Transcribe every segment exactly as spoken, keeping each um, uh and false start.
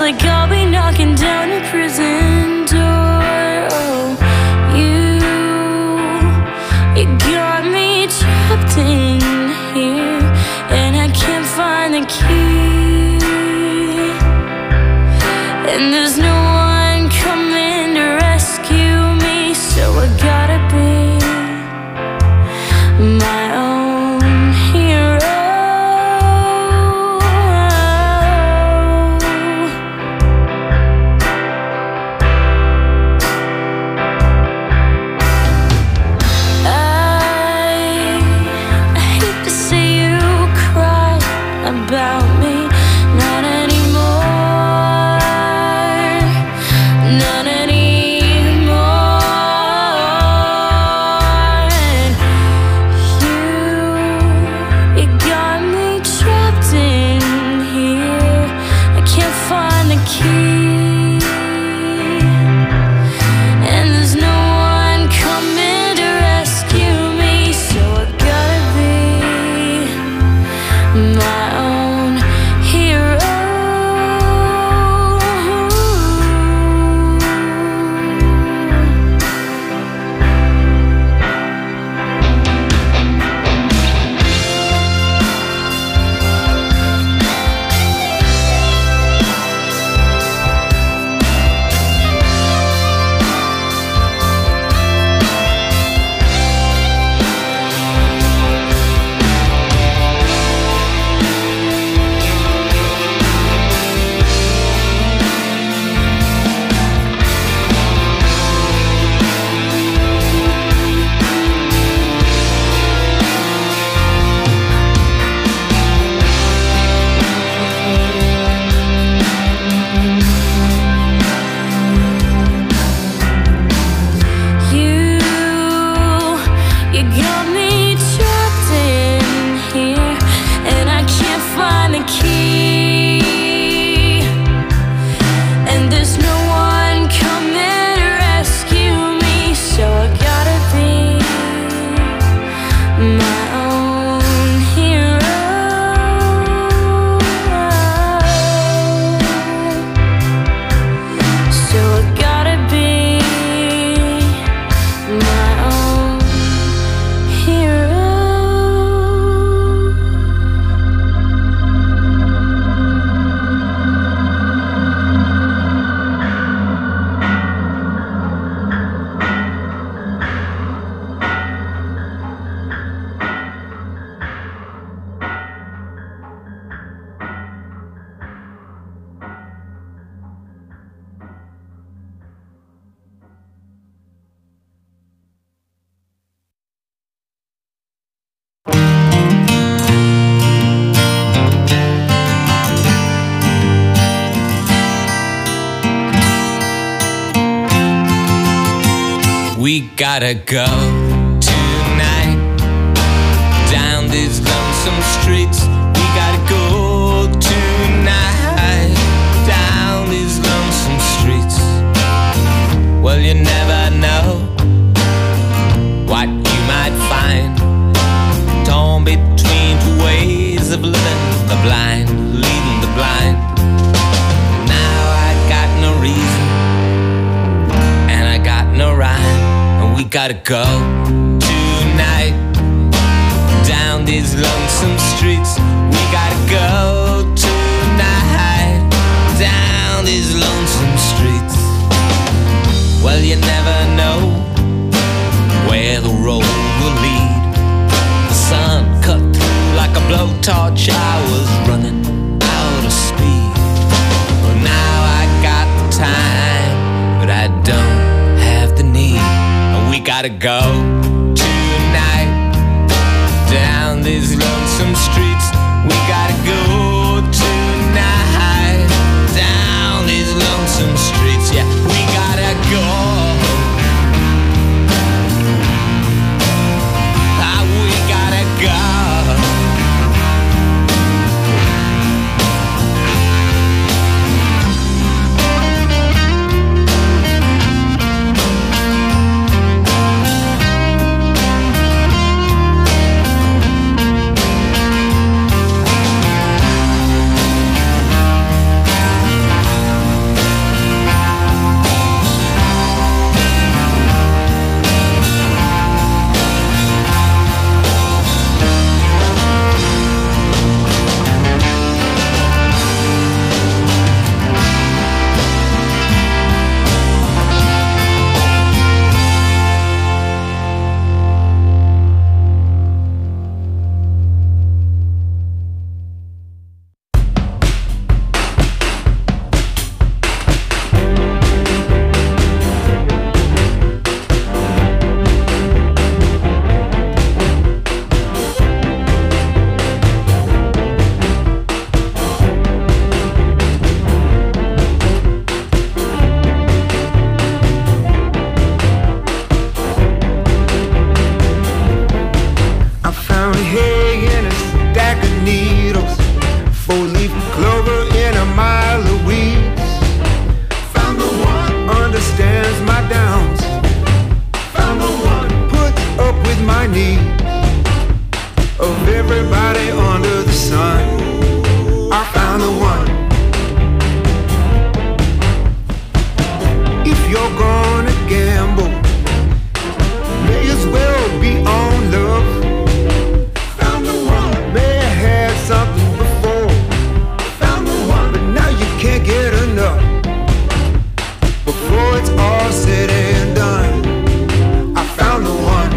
like I'll be knocking down your prison door. Oh, you, you got me trapped in here, and I can't find the key. And there's no one coming to rescue me, so I gotta be my own hero. About me, not anymore, not anymore. And you, you got me trapped in here. I can't find the key, and there's no one coming to rescue me, so I gotta be my We gotta go tonight down these lonesome streets. We gotta go tonight down these lonesome streets. Well, you never know what you might find torn between two ways of living, the blind leading the blind. Now I got no reason and I got no rhyme. We gotta go tonight down these lonesome streets. We gotta go tonight down these lonesome streets. Well, you never know where the road will lead. The sun cut through like a blowtorch. I was running out of speed. Well, now I got the time, but I don't have the need. We gotta go tonight down these lonesome streets. We gotta go tonight down these lonesome streets. Yeah, we gotta go. Ah, we gotta go. leaf clover in a mile of weeds. Found the one understands my downs. Found the one puts up with my needs. Of everybody under the sun, I found the one. If you're gonna gamble, may as well be on love. Found the one. May have had something before. Found the one. But now you can't get enough. Before it's all said and done, I found the one.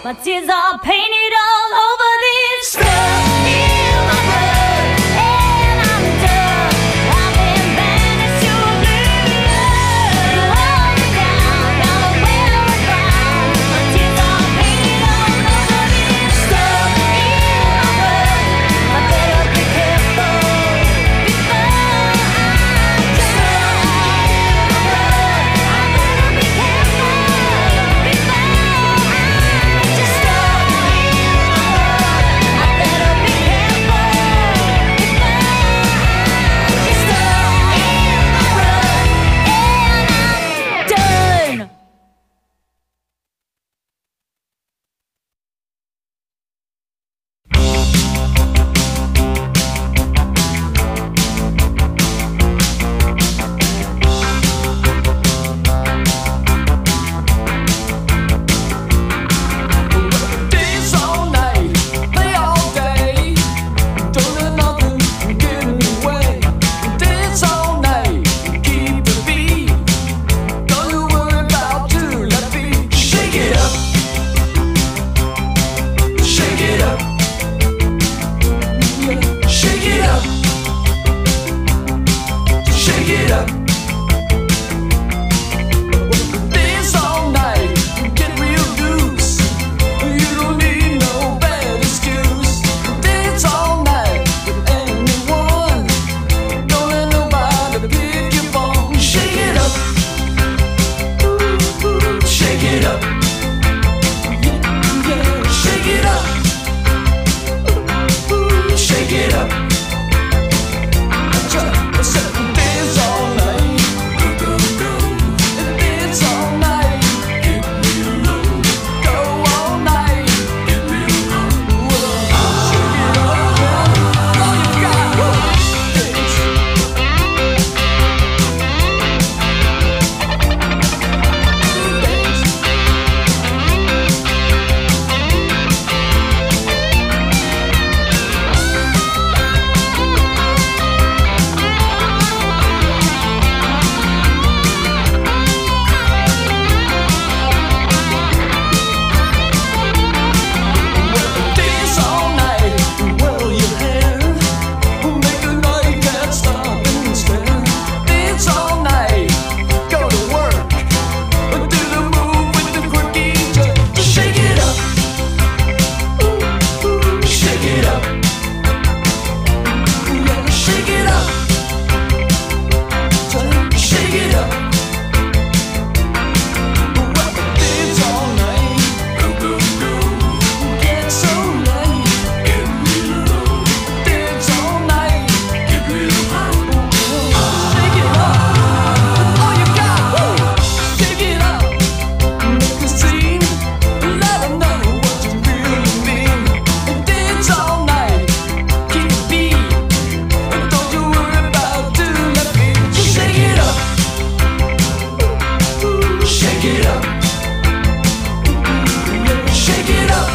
My tears are painted all over this stuff in my blood, and I'm done. I've been banished to oblivion. You hold me down, now I'm well bound. My tears are painted all over this stuff in my blood. I better be careful before I die. I better be careful before I just stop in my blood. I better be careful before I just stop in my blood, and I'm done. Dance all night, play all day. Don't let nothing get in the way. Dance all night, keep the beat. Don't you worry about two left feet. Shake it up, shake it up, yeah. Shake it up, shake it up. Dance all night, get real loose. You don't need no bad excuse. Dance all night with anyone. Don't let nobody pick your phone. Shake it up, shake it up, yeah, yeah. Shake it up, shake it up. I said dance all night, dance all night, go all night. Shake it up, all you got. Dance. Dance. Dance all night, whirl your hair. Make a night, can't stop and stare. Dance all night, go to work. Do the move with the quirky jerk. Shake it up, shake it up, yeah. Shake it up, shake it up. Dance all night, get so late. Dance all night, shake it up, all you got. Shake it up, make a scene, let 'em know what you really mean. Dance all night, keep the beat. Don't you worry about two left feet. Shake it up, shake it up, yeah. Shake it up,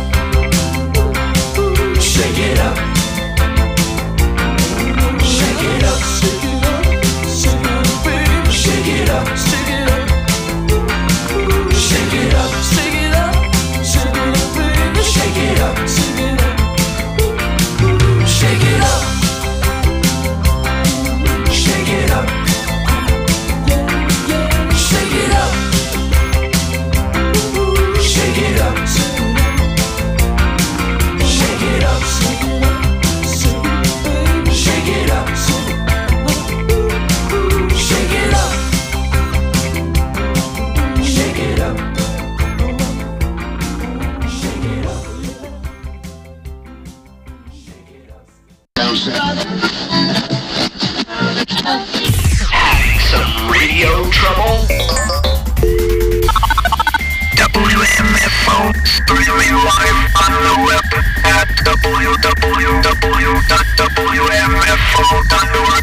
shake it up, shake it up, shake it up, shake it up, baby. Shake it up, shake it up, shake it up, shake it up, shake it up, baby. Shake it up, shake it up, shake it up, shake it up, yeah, yeah. Shake it up, shake it up, shake it up, shake it up, shake it up, baby. Shake it up, shake it up, shake it up, shake it up. Having some radio trouble? W M F O streaming live on the web at w w w dot w m f o dot org.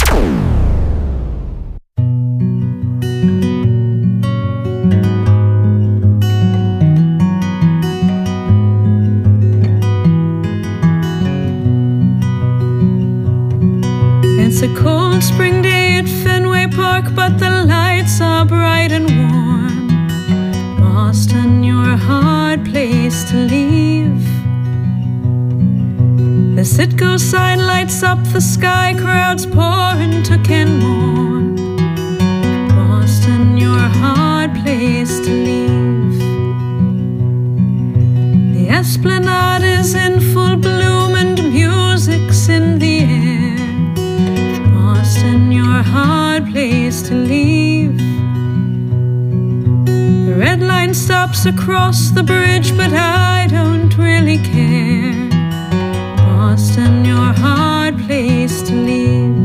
It's a cold spring day at Fenway Park, but the lights are bright and warm. Boston, you're a hard place to leave. The Citgo sign lights up the sky, crowds pour into Kenmore. Boston, you're a hard place to leave. The Esplanade is in full bloom and music's in the air. Boston, you're a hard place to leave. The red line stops across the bridge, but I don't really care. Boston, you're a hard place to leave.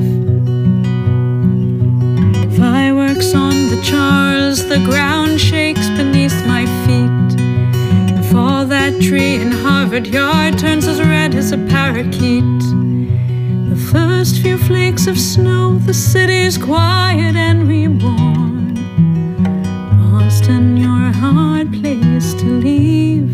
Fireworks on the Charles, the ground shakes beneath my feet. And for that tree in Harvard Yard turns as red as a parakeet. The first few flakes of snow, the city's quiet and reborn. Boston, you're a hard place to leave.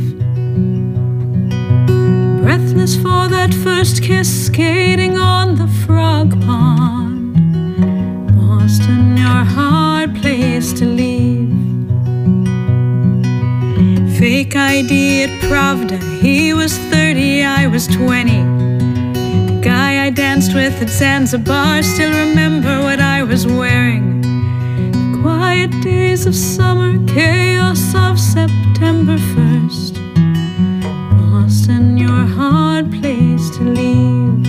Breathless for that first kiss, skating on the frog pond. Boston, you're a hard place to leave. Fake I D at Pravda, he was thirty, I was twenty. The guy I danced with at Zanzibar still remember what I was wearing. The quiet days of summer, chaos of September first. Boston, you're a hard place to leave.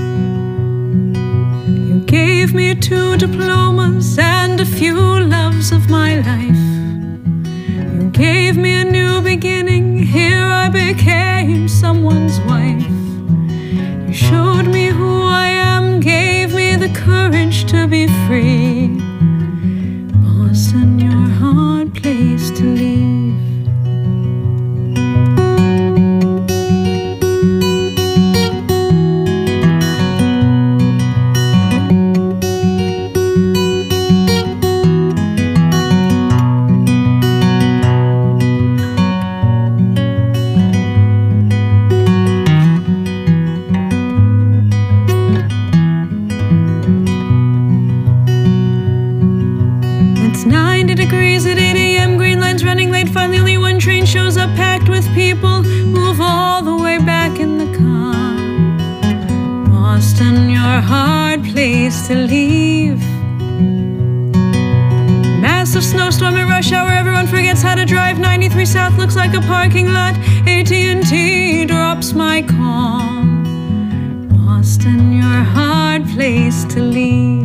You gave me two diplomas and a few loves of my life. You gave me a new beginning, here I became someone's wife. You showed me who I am, gave me the courage to be free. Boston, you're a hard place to leave. Degrees at eight A M, green lines running late. Finally only one train shows up packed with people. Move all the way back in the car. Boston, you're a hard place to leave. Massive snowstorm at rush hour, everyone forgets how to drive. ninety-three South looks like a parking lot. A T and T drops my call. Boston, you're a hard place to leave.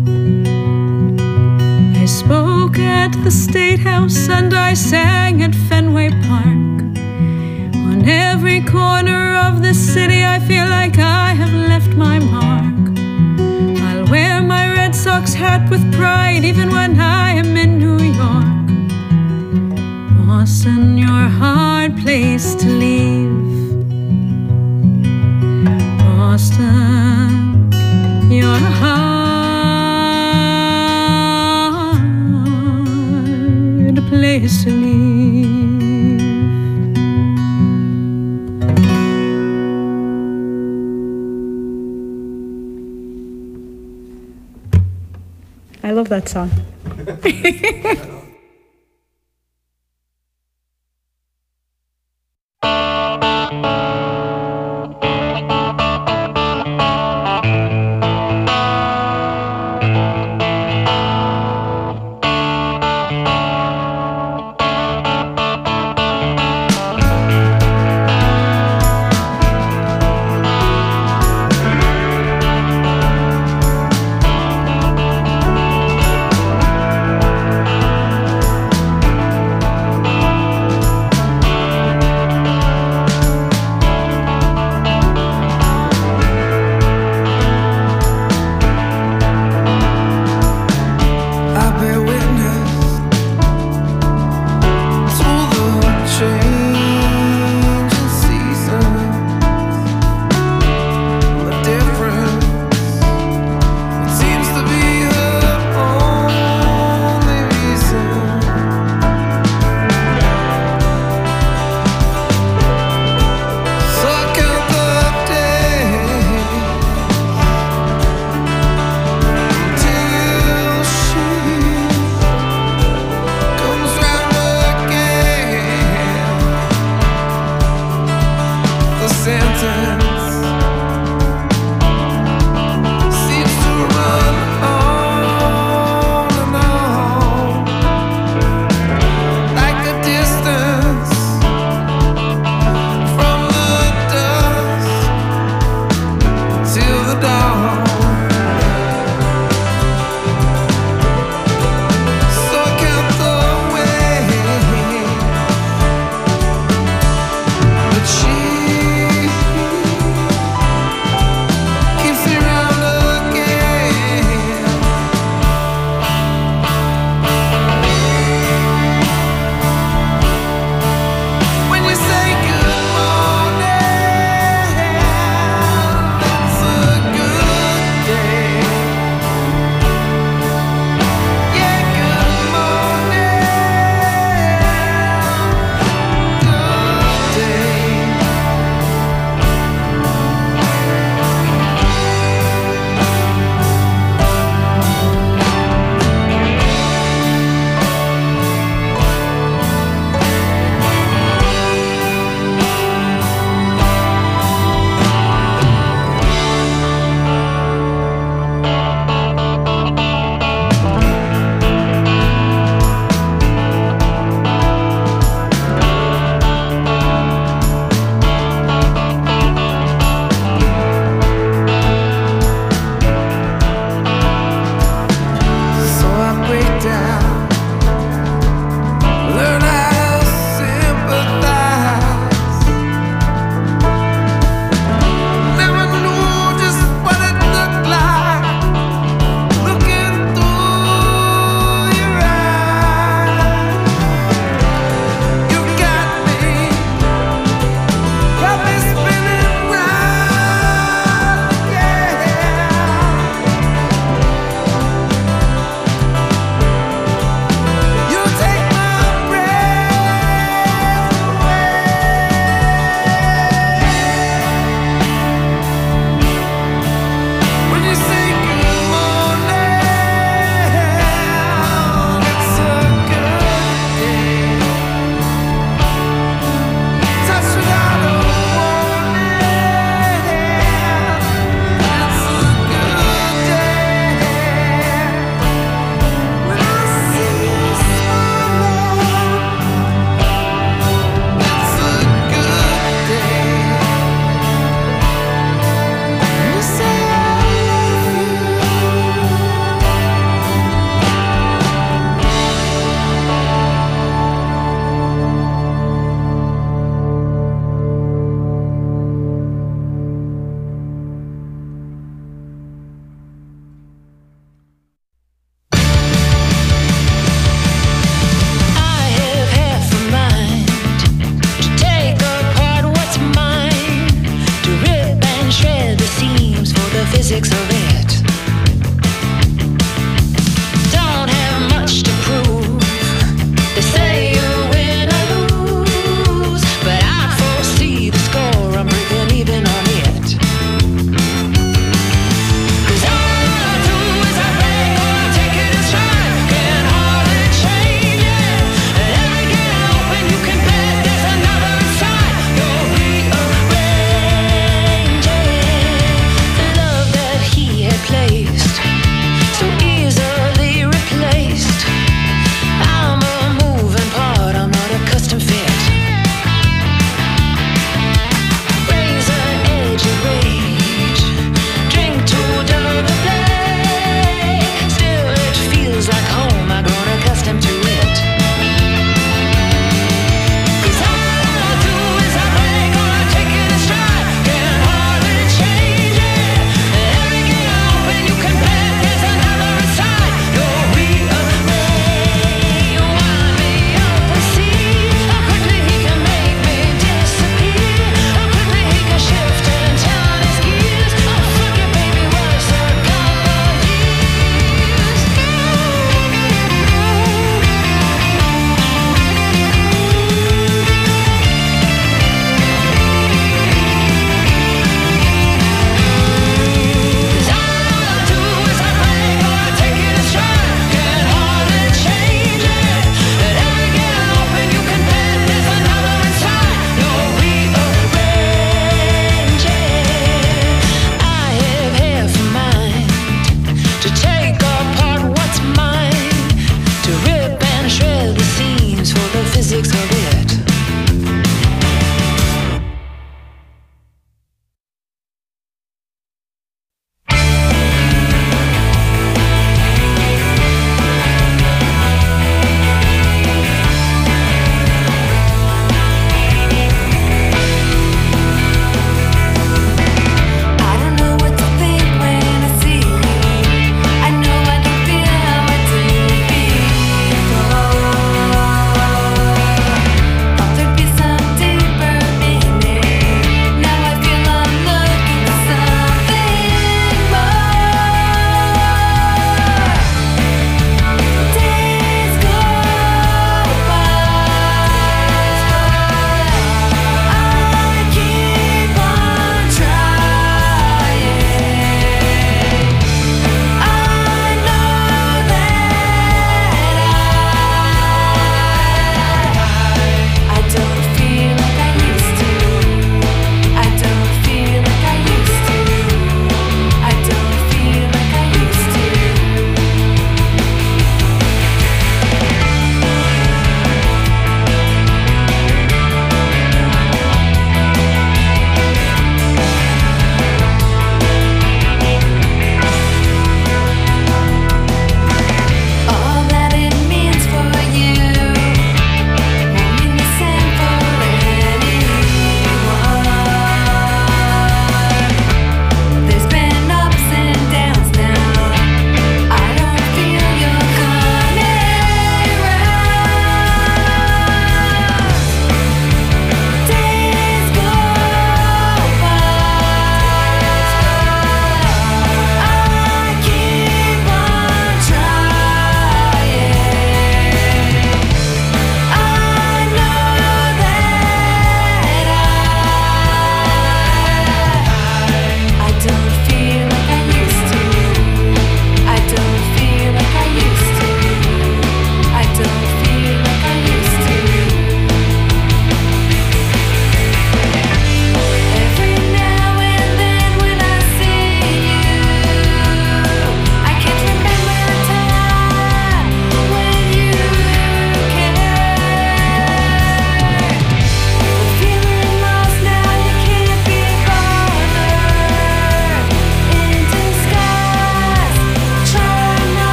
I spoke at the State House and I sang at Fenway Park. On every corner of the city I feel like I have left my mark. I'll wear my Red Sox hat with pride even when I am in New York. Boston, you're a hard place to leave. Boston, you're a hard place to leave. I love that song.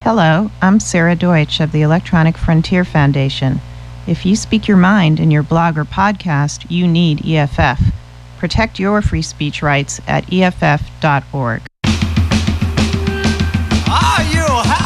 Hello, I'm Sarah Deutsch of the Electronic Frontier Foundation. If you speak your mind in your blog or podcast, you need E F F. Protect your free speech rights at E F F dot org. Are you happy?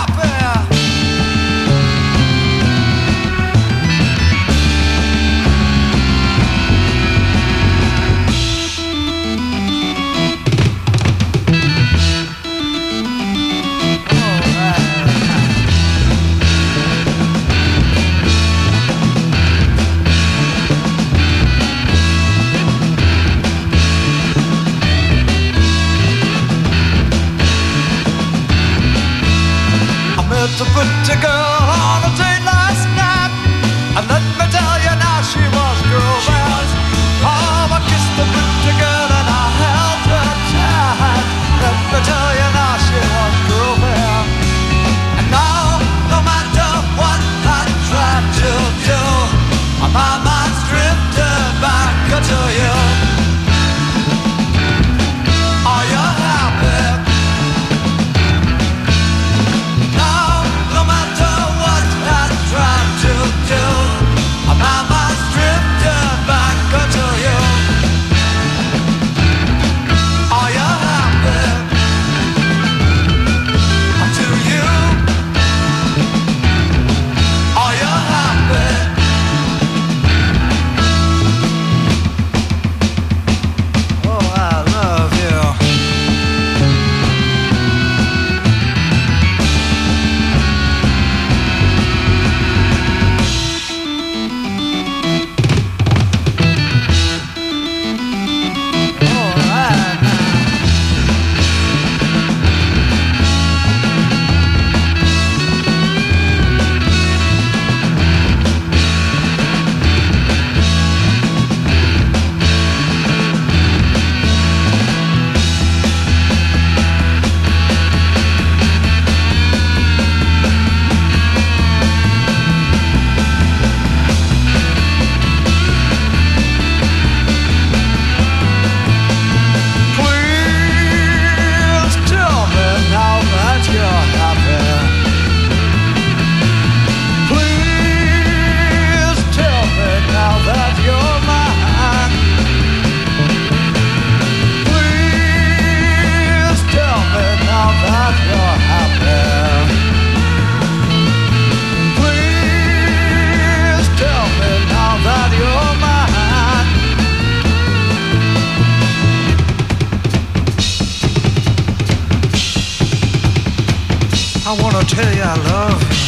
To put a girl on a date last night, and let me tell you now she was girl bad. Oh, I kissed the pretty girl and I held her tight. Let me tell you now she was girl bad. And now, no matter what I try to do, my mind's drifted back to you. Are you happy? I wanna tell you I love you.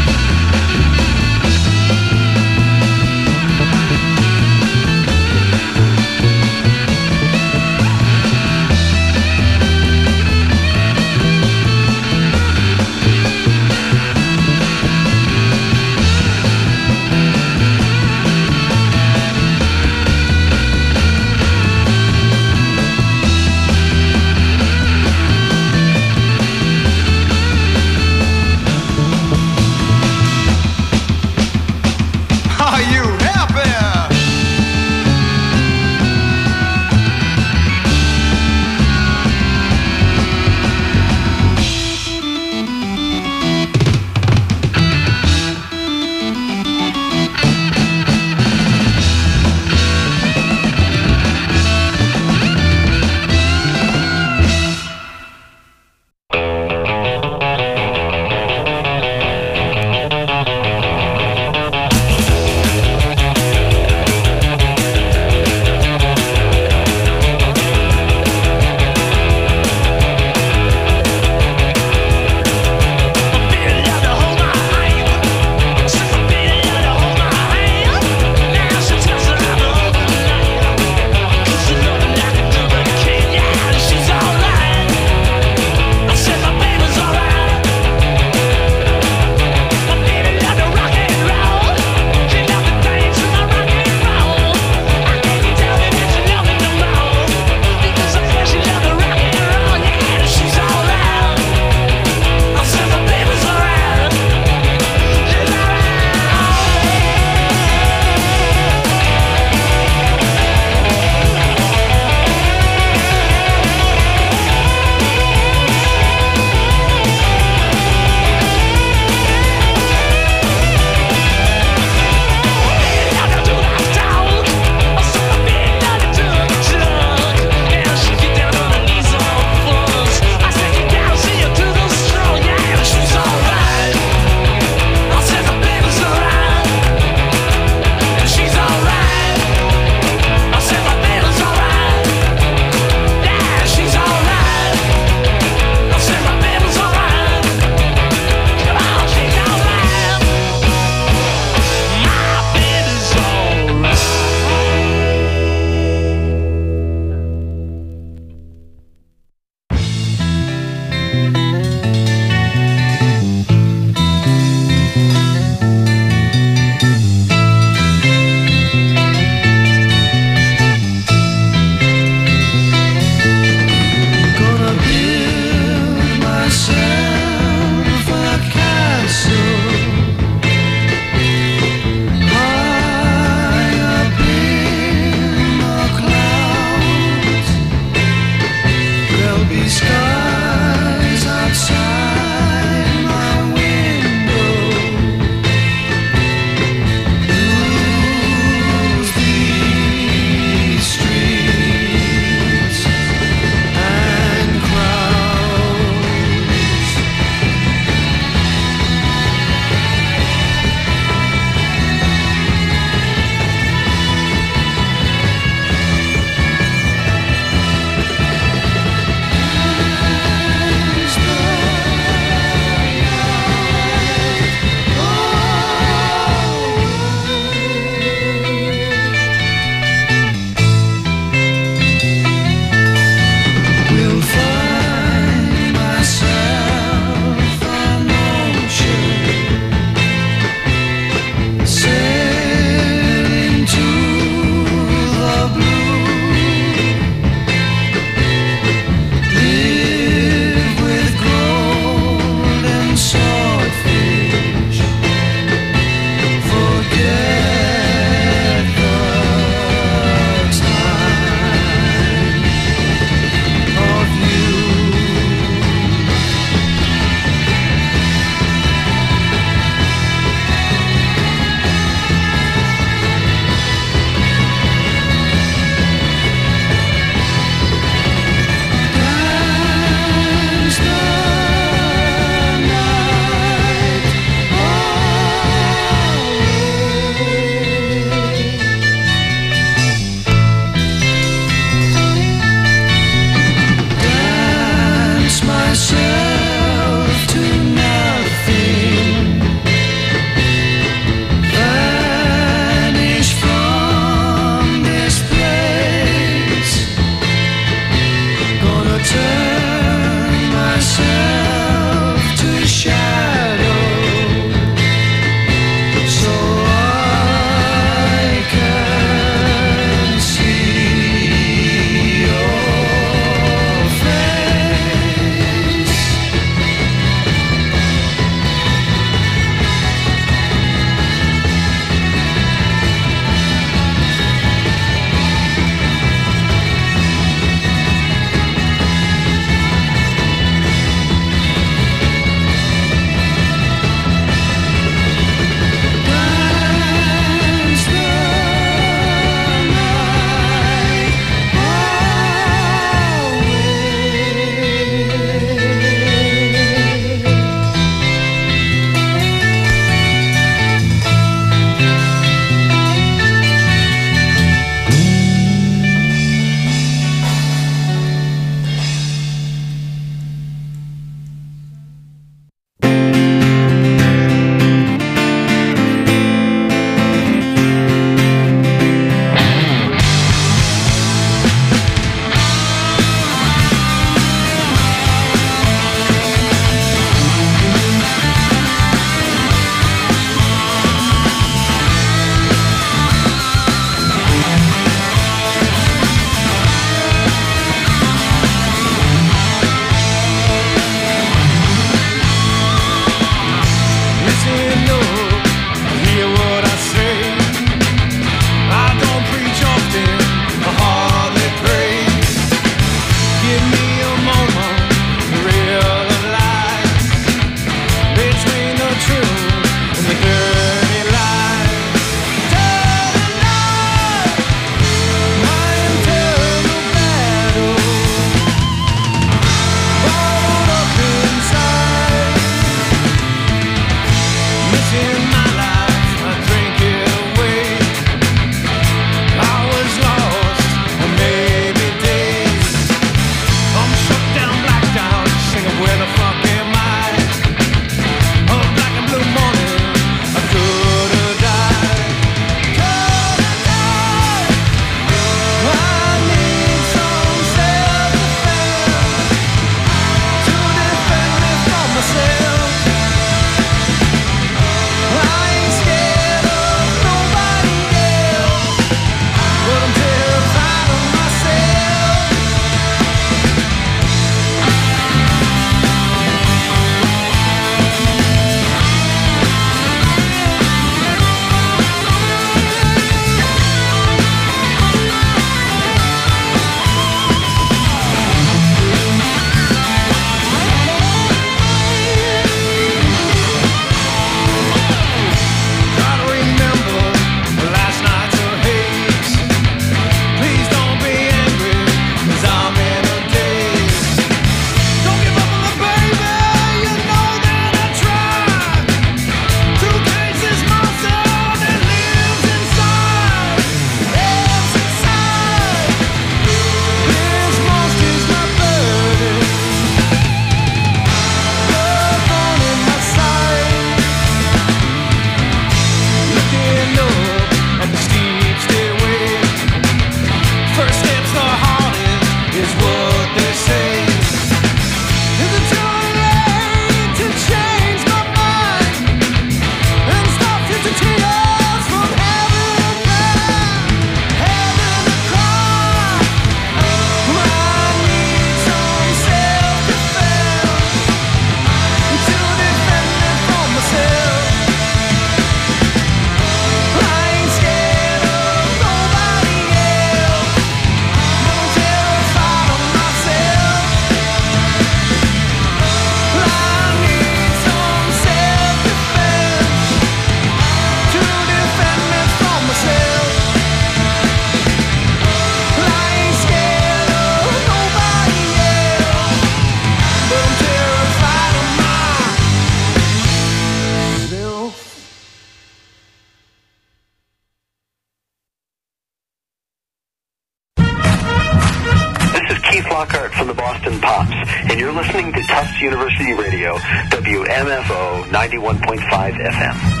Flockhart from the Boston Pops, and you're listening to Tufts University Radio, W M F O ninety-one point five F M.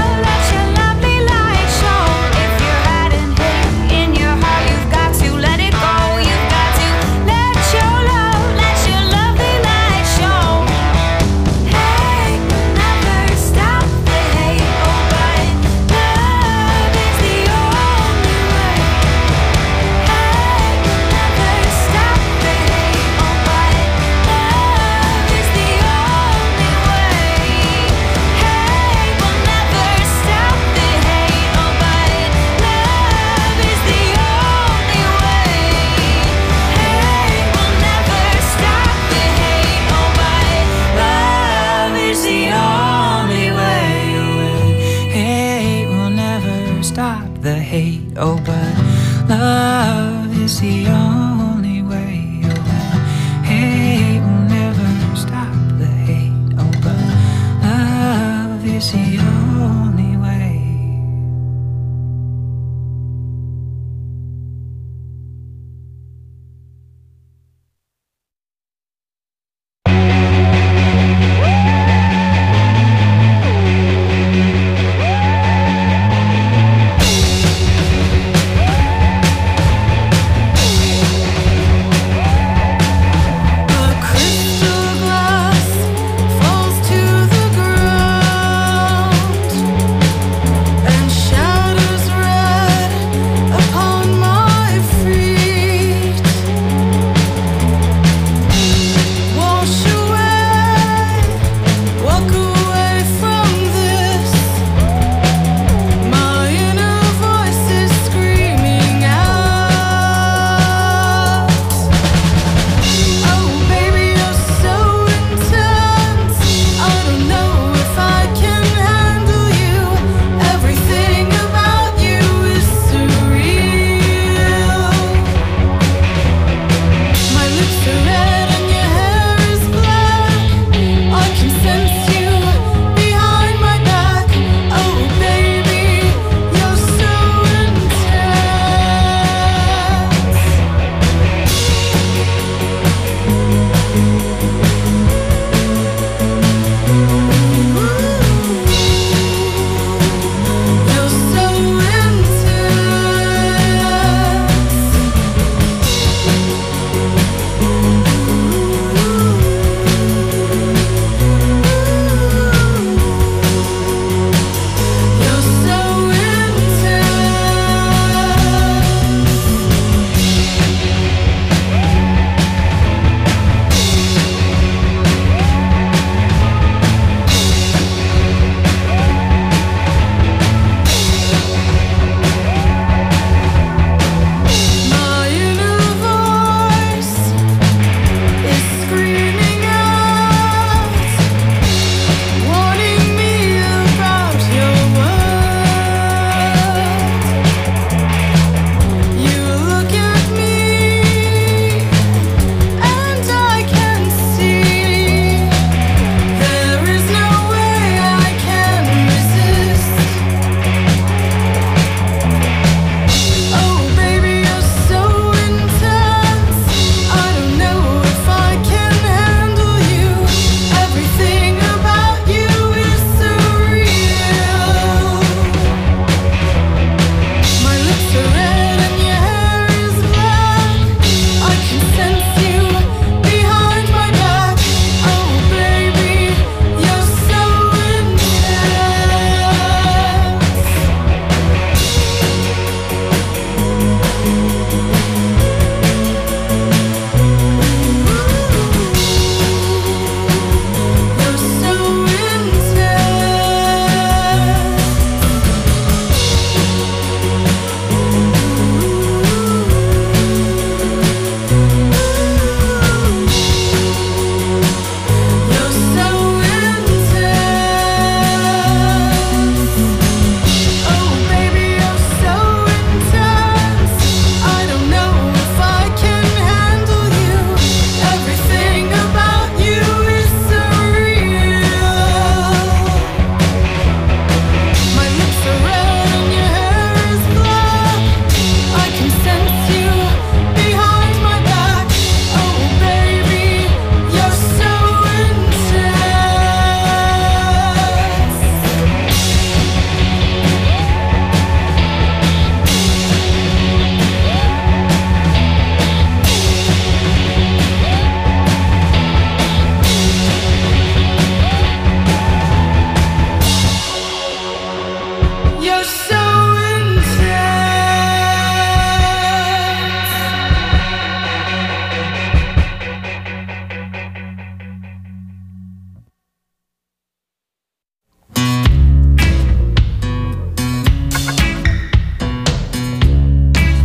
Let it Oh, but love is the only way. Oh, and hate will never stop the hate. Oh, but love is the only way.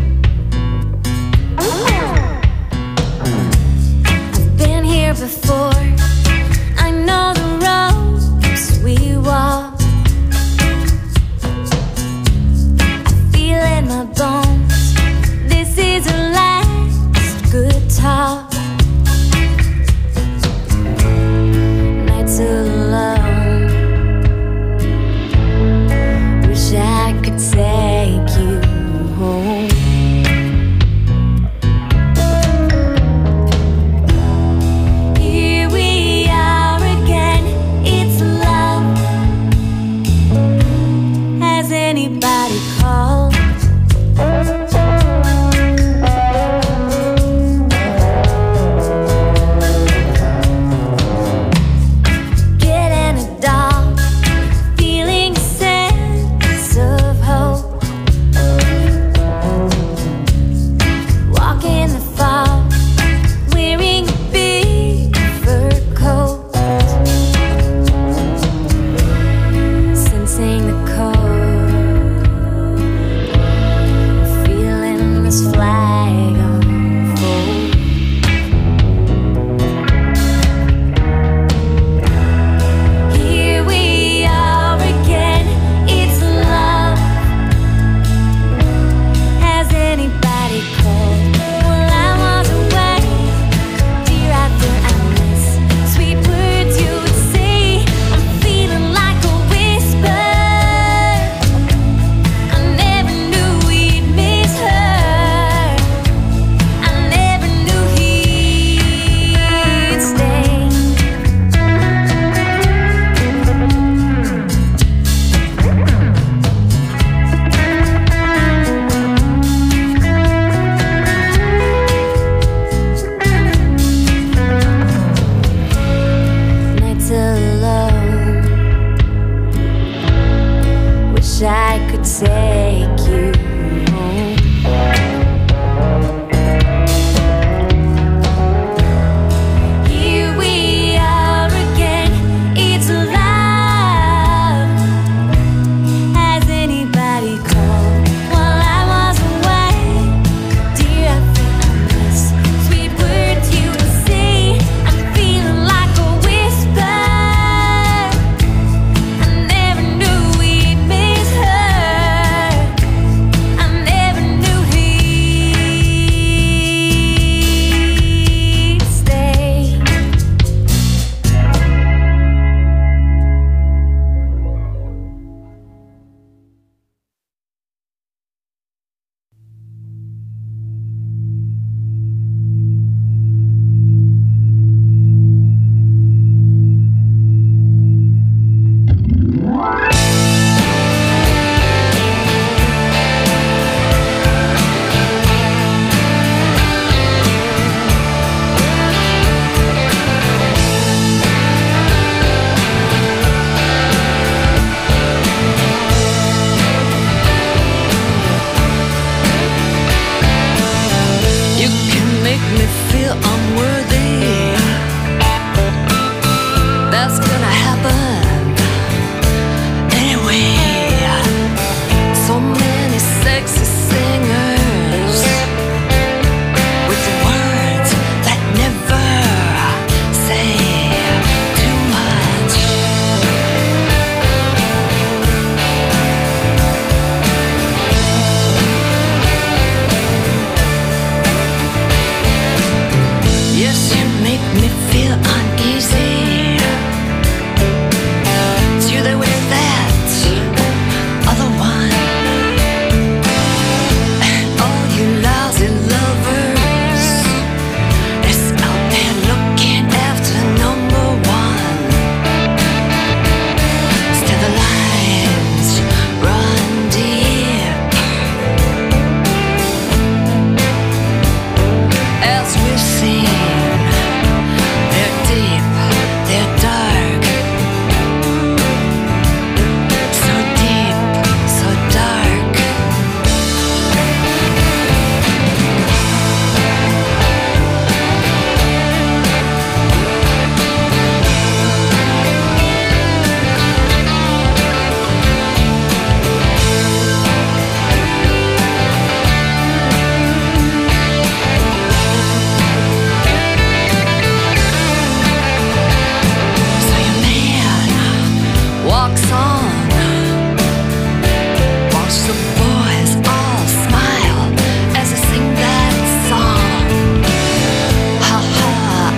before.